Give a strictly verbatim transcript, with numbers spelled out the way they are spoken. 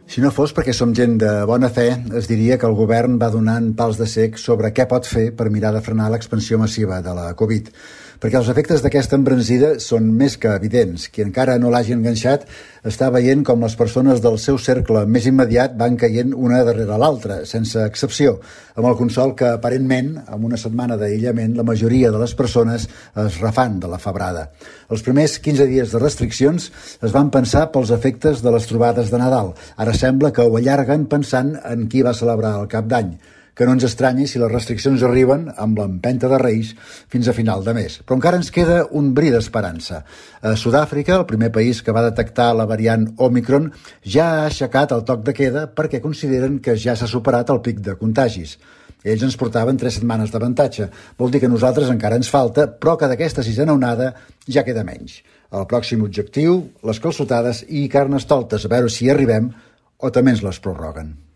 Si no fos perquè som gent de bona fe, es diria que el govern va donant pals de cec sobre què pot fer per mirar de frenar l'expansió massiva de la Covid. Perquè els efectes d'aquesta embranzida són més que evidents. Qui encara no l'hagi enganxat està veient com les persones del seu cercle més immediat van caient una darrere l'altra, sense excepció, amb el consol que, aparentment, amb una setmana d'aïllament, la majoria de les persones es refan de la febrada. Els primers quinze dies de restriccions es van pensar pels efectes de les trobades de Nadal. Ara sembla que ho allarguen pensant en qui va celebrar el Cap d'Any. Que no ens estranyi si les restriccions arriben amb l'empenta de Reis fins a final de mes. Però encara ens queda un bri d'esperança. A Sud-àfrica, el primer país que va detectar la variant Omicron, ja ha aixecat el toc de queda perquè consideren que ja s'ha superat el pic de contagis. Ells ens portaven tres setmanes d'avantatge. Vol dir que a nosaltres encara ens falta, però que d'aquesta sisena onada ja queda menys. El pròxim objectiu, les calçotades i carnestoltes, a veure si hi arribem o també ens les prorroguen.